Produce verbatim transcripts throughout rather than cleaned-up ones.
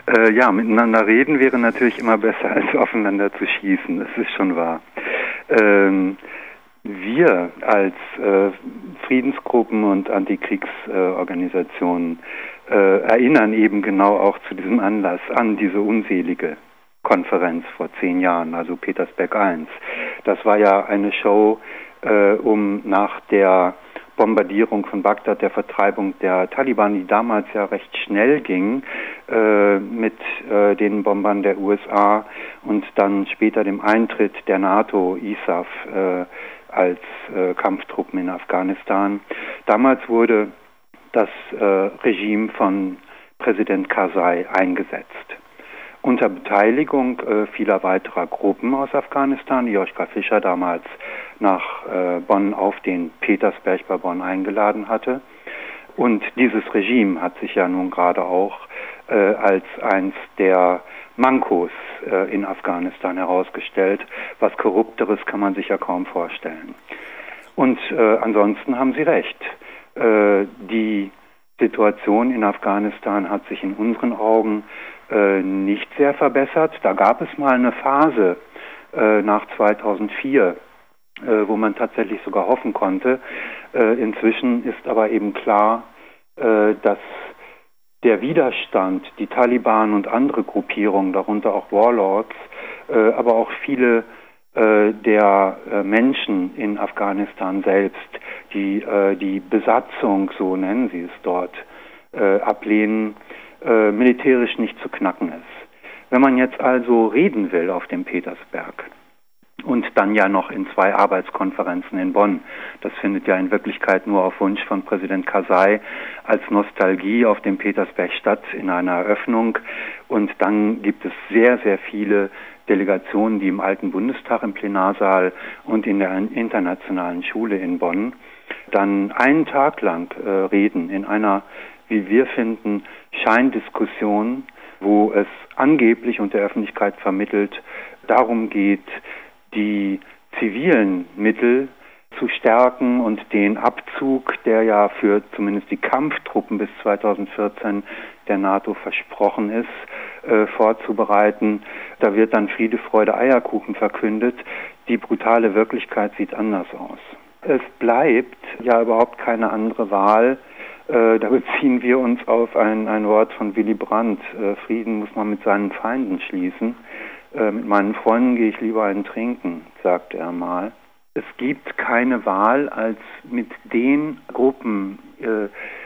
Äh, ja, miteinander reden wäre natürlich immer besser, als aufeinander zu schießen, das ist schon wahr. Ähm, wir als äh, Friedensgruppen und Antikriegsorganisationen äh, erinnern eben genau auch zu diesem Anlass an diese unselige Konferenz vor zehn Jahren, also Petersberg eins. Das war ja eine Show, äh, um nach der Bombardierung von Bagdad, der Vertreibung der Taliban, die damals ja recht schnell ging, äh, mit äh, den Bombern der U S A und dann später dem Eintritt der NATO, I S A F, äh, als äh, Kampftruppen in Afghanistan. Damals wurde das äh, Regime von Präsident Karzai eingesetzt. Unter Beteiligung äh, vieler weiterer Gruppen aus Afghanistan, die Joschka Fischer damals nach äh, Bonn auf den Petersberg bei Bonn eingeladen hatte. Und dieses Regime hat sich ja nun gerade auch äh, als eins der Mankos äh, in Afghanistan herausgestellt. Was Korrupteres kann man sich ja kaum vorstellen. Und äh, ansonsten haben Sie recht. Äh, die Situation in Afghanistan hat sich in unseren Augen äh, nicht sehr verbessert. Da gab es mal eine Phase äh, nach zweitausendvier, äh, wo man tatsächlich sogar hoffen konnte. Äh, inzwischen ist aber eben klar, äh, dass der Widerstand, die Taliban und andere Gruppierungen, darunter auch Warlords, äh, aber auch viele äh, der äh, Menschen in Afghanistan selbst, die äh, die Besatzung, so nennen sie es dort, äh, ablehnen, äh, militärisch nicht zu knacken ist. Wenn man jetzt also reden will auf dem Petersberg und dann ja noch in zwei Arbeitskonferenzen in Bonn, das findet ja in Wirklichkeit nur auf Wunsch von Präsident Karzai als Nostalgie auf dem Petersberg statt in einer Eröffnung, und dann gibt es sehr, sehr viele Delegationen, die im Alten Bundestag im Plenarsaal und in der internationalen Schule in Bonn dann einen Tag lang äh, reden in einer, wie wir finden, Scheindiskussion, wo es angeblich und der Öffentlichkeit vermittelt darum geht, die zivilen Mittel zu stärken und den Abzug, der ja für zumindest die Kampftruppen bis zweitausendvierzehn der NATO versprochen ist, äh, vorzubereiten. Da wird dann Friede, Freude, Eierkuchen verkündet. Die brutale Wirklichkeit sieht anders aus. Es bleibt ja überhaupt keine andere Wahl. Äh, da beziehen wir uns auf ein, ein Wort von Willy Brandt. Äh, Frieden muss man mit seinen Feinden schließen. Äh, mit meinen Freunden gehe ich lieber einen trinken, sagte er mal. Es gibt keine Wahl, als mit den Gruppen, äh,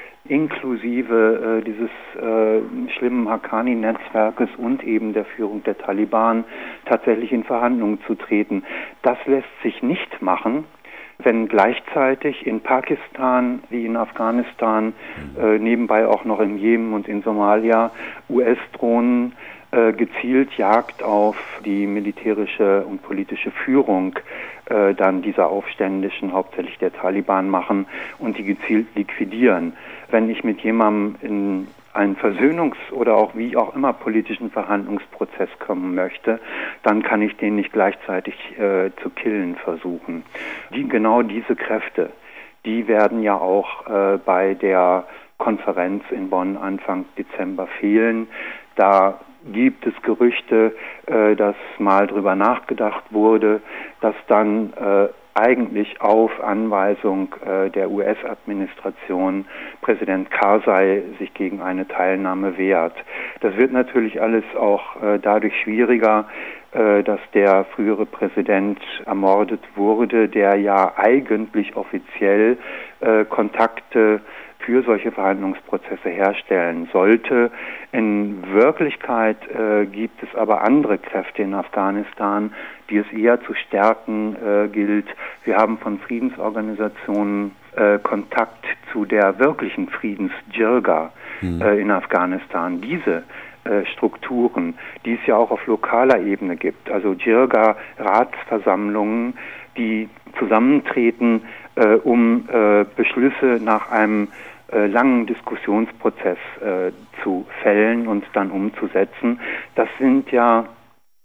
inklusive äh, dieses äh, schlimmen Haqqani-Netzwerkes und eben der Führung der Taliban, tatsächlich in Verhandlungen zu treten. Das lässt sich nicht machen, wenn gleichzeitig in Pakistan wie in Afghanistan, äh, nebenbei auch noch im Jemen und in Somalia, U S-Drohnen äh, gezielt Jagd auf die militärische und politische Führung äh, dann dieser Aufständischen, hauptsächlich der Taliban, machen und die gezielt liquidieren. Wenn ich mit jemandem in einen Versöhnungs- oder auch wie auch immer politischen Verhandlungsprozess kommen möchte, dann kann ich den nicht gleichzeitig äh, zu killen versuchen. Die, genau diese Kräfte, die werden ja auch äh, bei der Konferenz in Bonn Anfang Dezember fehlen. Da gibt es Gerüchte, äh, dass mal drüber nachgedacht wurde, dass dann äh, eigentlich auf Anweisung äh, der U S-Administration Präsident Karzai sich gegen eine Teilnahme wehrt. Das wird natürlich alles auch äh, dadurch schwieriger, äh, dass der frühere Präsident ermordet wurde, der ja eigentlich offiziell äh, Kontakte für solche Verhandlungsprozesse herstellen sollte. In Wirklichkeit äh, gibt es aber andere Kräfte in Afghanistan, die es eher zu stärken äh, gilt. Wir haben von Friedensorganisationen äh, Kontakt zu der wirklichen Friedensjirga mhm. äh, in Afghanistan. Diese äh, Strukturen, die es ja auch auf lokaler Ebene gibt, also Jirga-Ratsversammlungen, die zusammentreten, äh, um äh, Beschlüsse nach einem äh, langen Diskussionsprozess äh, zu fällen und dann umzusetzen. Das sind ja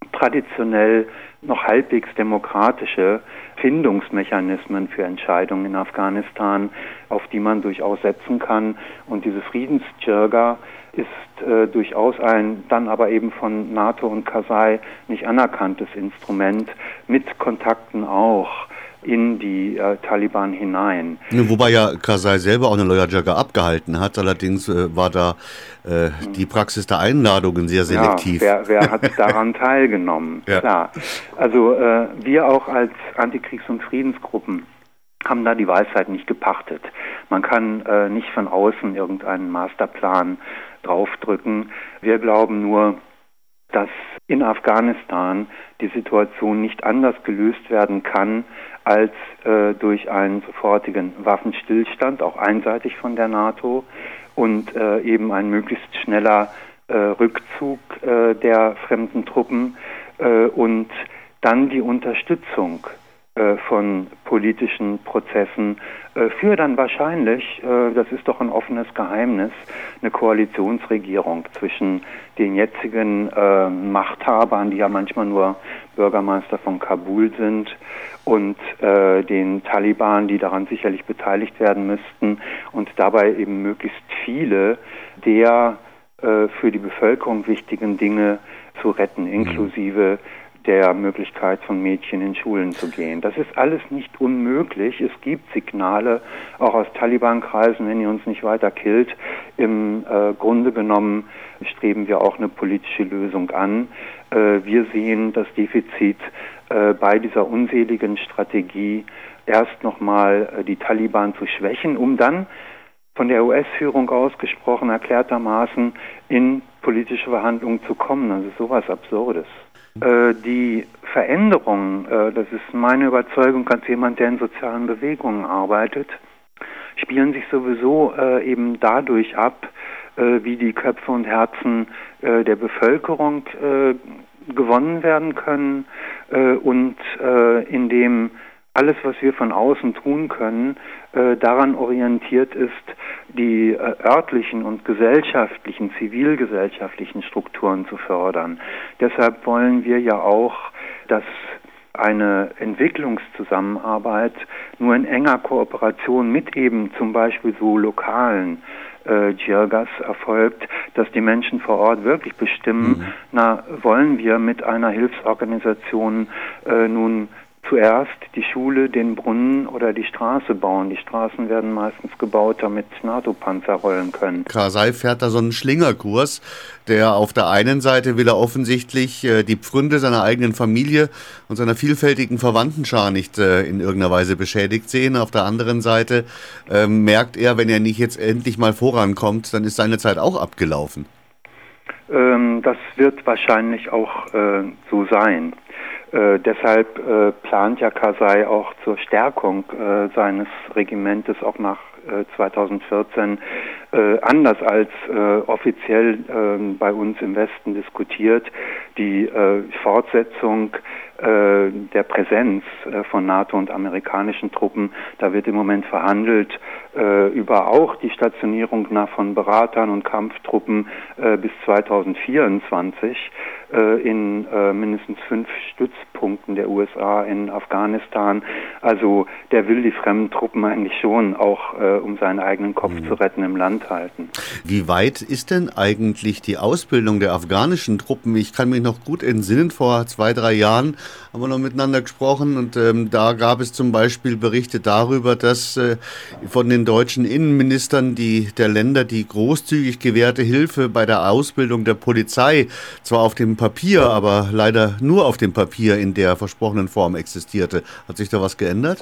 traditionell noch halbwegs demokratische Findungsmechanismen für Entscheidungen in Afghanistan, auf die man durchaus setzen kann. Und diese Friedensdschirga ist äh, durchaus ein dann aber eben von NATO und Karzai nicht anerkanntes Instrument, mit Kontakten auch in die äh, Taliban hinein. Wobei ja Karzai selber auch eine Loya-Jirga abgehalten hat, allerdings äh, war da äh, die Praxis der Einladungen sehr selektiv. Ja, wer, wer hat daran teilgenommen? Ja. Klar. Also äh, wir auch als Antikriegs- und Friedensgruppen haben da die Weisheit nicht gepachtet. Man kann äh, nicht von außen irgendeinen Masterplan draufdrücken. Wir glauben nur, dass in Afghanistan die Situation nicht anders gelöst werden kann als äh, durch einen sofortigen Waffenstillstand, auch einseitig von der NATO, und äh, eben ein möglichst schneller äh, Rückzug äh, der fremden Truppen äh, und dann die Unterstützung äh, von politischen Prozessen äh, für dann wahrscheinlich, äh, das ist doch ein offenes Geheimnis, eine Koalitionsregierung zwischen den jetzigen äh, Machthabern, die ja manchmal nur Bürgermeister von Kabul sind, und äh, den Taliban, die daran sicherlich beteiligt werden müssten, und dabei eben möglichst viele der äh, für die Bevölkerung wichtigen Dinge zu retten, inklusive der Möglichkeit von Mädchen in Schulen zu gehen. Das ist alles nicht unmöglich. Es gibt Signale, auch aus Taliban-Kreisen, wenn ihr uns nicht weiter killt. Im äh, Grunde genommen streben wir auch eine politische Lösung an. Äh, wir sehen das Defizit äh, bei dieser unseligen Strategie, erst nochmal äh, die Taliban zu schwächen, um dann von der U S-Führung ausgesprochen erklärtermaßen in politische Verhandlungen zu kommen. Das ist sowas Absurdes. Äh, die Veränderungen, äh, das ist meine Überzeugung als jemand, der in sozialen Bewegungen arbeitet, spielen sich sowieso äh, eben dadurch ab, äh, wie die Köpfe und Herzen äh, der Bevölkerung äh, gewonnen werden können äh, und äh, indem alles, was wir von außen tun können, äh, daran orientiert ist, die äh, örtlichen und gesellschaftlichen, zivilgesellschaftlichen Strukturen zu fördern. Deshalb wollen wir ja auch, dass eine Entwicklungszusammenarbeit nur in enger Kooperation mit eben zum Beispiel so lokalen äh, Dschirgas erfolgt, dass die Menschen vor Ort wirklich bestimmen, mhm. na, wollen wir mit einer Hilfsorganisation äh, nun zuerst die Schule, den Brunnen oder die Straße bauen. Die Straßen werden meistens gebaut, damit NATO-Panzer rollen können. Karzai fährt da so einen Schlingerkurs, der auf der einen Seite will er offensichtlich äh, die Pfründe seiner eigenen Familie und seiner vielfältigen Verwandtenschar nicht äh, in irgendeiner Weise beschädigt sehen. Auf der anderen Seite äh, merkt er, wenn er nicht jetzt endlich mal vorankommt, dann ist seine Zeit auch abgelaufen. Ähm, das wird wahrscheinlich auch äh, so sein. Äh, deshalb äh, plant ja Karzai auch zur Stärkung äh, seines Regimentes auch nach äh, zweitausendvierzehn äh, anders als äh, offiziell äh, bei uns im Westen diskutiert, die äh, Fortsetzung äh, der Präsenz äh, von NATO und amerikanischen Truppen. Da wird im Moment verhandelt äh, über auch die Stationierung nach von Beratern und Kampftruppen äh, bis zweitausendvierundzwanzig äh, in äh, mindestens fünf Stützpunkten der U S A in Afghanistan. Also der will die fremden Truppen eigentlich schon auch, äh, um seinen eigenen Kopf mhm. zu retten, im Land halten. Wie weit ist denn eigentlich die Ausbildung der afghanischen Truppen? Ich kann mich noch gut entsinnen, vor zwei, drei Jahren haben wir noch miteinander gesprochen und ähm, da gab es zum Beispiel Berichte darüber, dass äh, von den deutschen Innenministern die, der Länder die großzügig gewährte Hilfe bei der Ausbildung der Polizei zwar auf dem Papier, aber leider nur auf dem Papier in der versprochenen Form existierte. Hat sich da was geändert?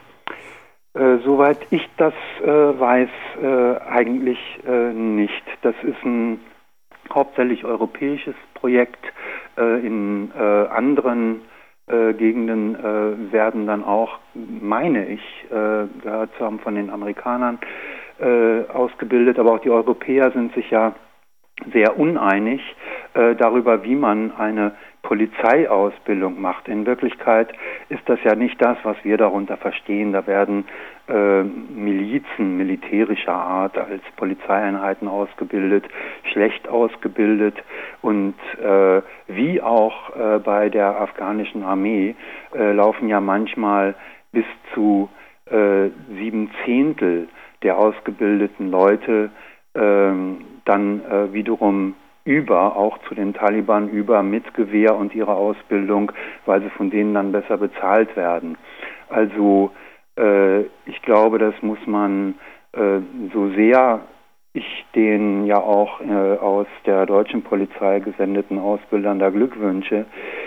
Äh, soweit ich das äh, weiß, äh, eigentlich äh, nicht. Das ist ein hauptsächlich europäisches Projekt. Äh, in äh, anderen äh, Gegenden äh, werden dann auch, meine ich, äh, gehört zu haben von den Amerikanern äh, ausgebildet, aber auch die Europäer sind sich ja sehr uneinig äh, darüber, wie man eine Polizeiausbildung macht. In Wirklichkeit ist das ja nicht das, was wir darunter verstehen. Da werden äh, Milizen militärischer Art als Polizeieinheiten ausgebildet, schlecht ausgebildet und äh, wie auch äh, bei der afghanischen Armee äh, laufen ja manchmal bis zu äh, sieben Zehntel der ausgebildeten Leute äh, dann äh, wiederum über, auch zu den Taliban über mit Gewehr und ihrer Ausbildung, weil sie von denen dann besser bezahlt werden. Also äh, ich glaube, das muss man äh, so sehr ich den ja auch äh, aus der deutschen Polizei gesendeten Ausbildern da Glückwünsche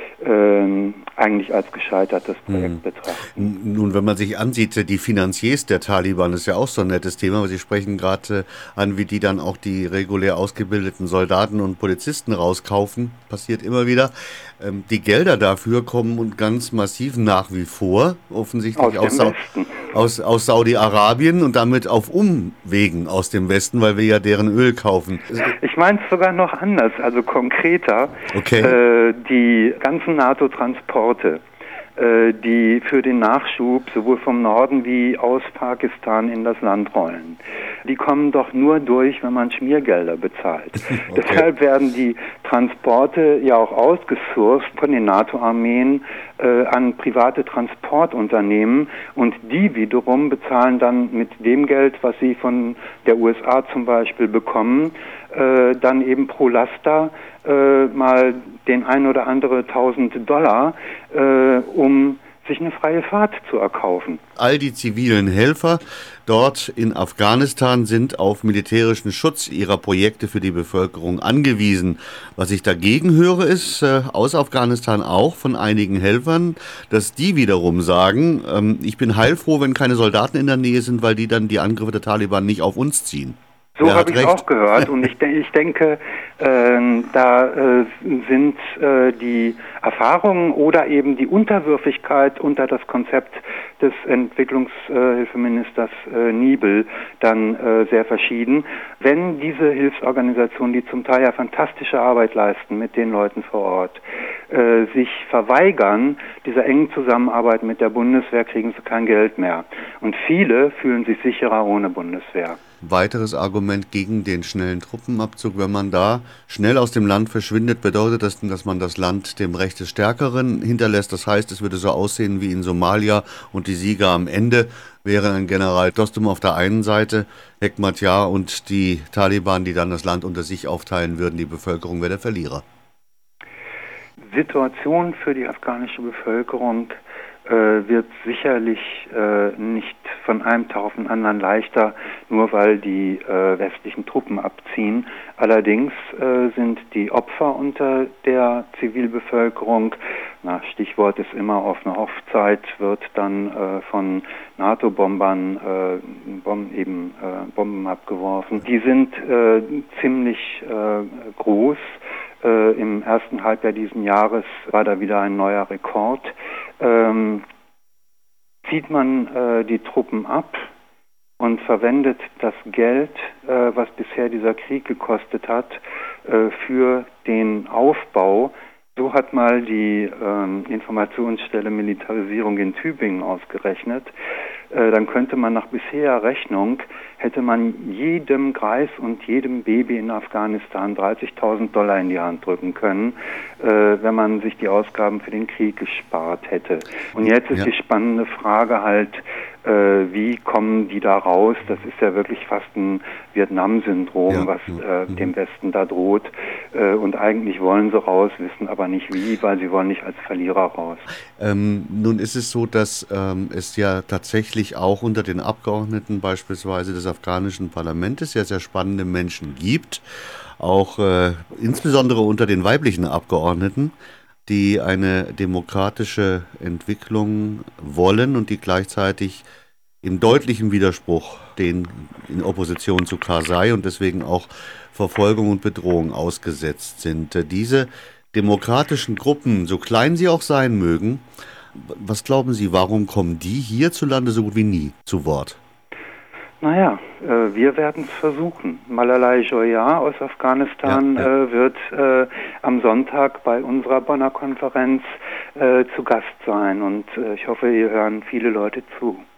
ähm, eigentlich als gescheitertes Projekt hm. betrachten. Nun, wenn man sich ansieht, die Finanziers der Taliban ist ja auch so ein nettes Thema, aber Sie sprechen gerade äh, an, wie die dann auch die regulär ausgebildeten Soldaten und Polizisten rauskaufen, passiert immer wieder. Ähm, die Gelder dafür kommen ganz massiv nach wie vor, offensichtlich aus, aus, aus, aus Saudi-Arabien und damit auf Umwegen aus dem Westen, weil wir ja deren Öl kaufen. Ich meine es sogar noch anders, also konkreter. Okay. Äh, die ganzen NATO-Transporte, äh, die für den Nachschub sowohl vom Norden wie aus Pakistan in das Land rollen, die kommen doch nur durch, wenn man Schmiergelder bezahlt. Okay. Deshalb werden die Transporte ja auch ausgesourced von den NATO-Armeen äh, an private Transportunternehmen und die wiederum bezahlen dann mit dem Geld, was sie von der U S A zum Beispiel bekommen, äh, dann eben pro Laster äh, mal den ein oder andere tausend Dollar, äh, um sich eine freie Fahrt zu erkaufen. All die zivilen Helfer dort in Afghanistan sind auf militärischen Schutz ihrer Projekte für die Bevölkerung angewiesen. Was ich dagegen höre, ist äh, aus Afghanistan auch von einigen Helfern, dass die wiederum sagen, ähm, ich bin heilfroh, wenn keine Soldaten in der Nähe sind, weil die dann die Angriffe der Taliban nicht auf uns ziehen. So habe ich es auch gehört und ich, de- ich denke, äh, da äh, sind äh, die Erfahrungen oder eben die Unterwürfigkeit unter das Konzept des Entwicklungshilfeministers äh, Niebel dann äh, sehr verschieden. Wenn diese Hilfsorganisationen, die zum Teil ja fantastische Arbeit leisten mit den Leuten vor Ort, äh, sich verweigern dieser engen Zusammenarbeit mit der Bundeswehr, kriegen sie kein Geld mehr. Und viele fühlen sich sicherer ohne Bundeswehr. Weiteres Argument gegen den schnellen Truppenabzug: Wenn man da schnell aus dem Land verschwindet, bedeutet das, dass man das Land dem Recht des Stärkeren hinterlässt. Das heißt, es würde so aussehen wie in Somalia und die Sieger am Ende wären ein General Dostum auf der einen Seite, Hekmatyar und die Taliban, die dann das Land unter sich aufteilen würden. Die Bevölkerung wäre der Verlierer. Situation für die afghanische Bevölkerung äh, wird sicherlich äh, nicht von einem Tag auf den anderen leichter, nur weil die äh, westlichen Truppen abziehen. Allerdings äh, sind die Opfer unter der Zivilbevölkerung, na, Stichwort ist immer auf eine Hochzeit, wird dann äh, von NATO-Bombern äh, Bomben, eben, äh, Bomben abgeworfen. Die sind äh, ziemlich äh, groß. Äh, Im ersten Halbjahr diesen Jahres war da wieder ein neuer Rekord. Ähm, zieht man äh, die Truppen ab und verwendet das Geld, äh, was bisher dieser Krieg gekostet hat, äh, für den Aufbau. So hat mal die ähm, Informationsstelle Militarisierung in Tübingen ausgerechnet. Äh, dann könnte man nach bisheriger Rechnung, hätte man jedem Greis und jedem Baby in Afghanistan dreißigtausend Dollar in die Hand drücken können, äh, wenn man sich die Ausgaben für den Krieg gespart hätte. Und jetzt ist ja die spannende Frage halt, äh, wie kommen die da raus? Das ist ja wirklich fast ein Vietnam-Syndrom, ja, was äh, mhm. dem Westen da droht. Äh, und eigentlich wollen sie raus, wissen aber nicht wie, weil sie wollen nicht als Verlierer raus. Ähm, nun ist es so, dass ähm, es ja tatsächlich auch unter den Abgeordneten beispielsweise des afghanischen Parlaments sehr, sehr spannende Menschen gibt, auch äh, insbesondere unter den weiblichen Abgeordneten, die eine demokratische Entwicklung wollen und die gleichzeitig im deutlichen Widerspruch stehen in Opposition zu Karzai und deswegen auch Verfolgung und Bedrohung ausgesetzt sind. Diese demokratischen Gruppen, so klein sie auch sein mögen, was glauben Sie, warum kommen die hierzulande so gut wie nie zu Wort? Naja, äh, wir werden es versuchen. Malalai Joya aus Afghanistan ja, ja. Äh, wird äh, am Sonntag bei unserer Bonner Konferenz äh, zu Gast sein und äh, ich hoffe, hier hören viele Leute zu.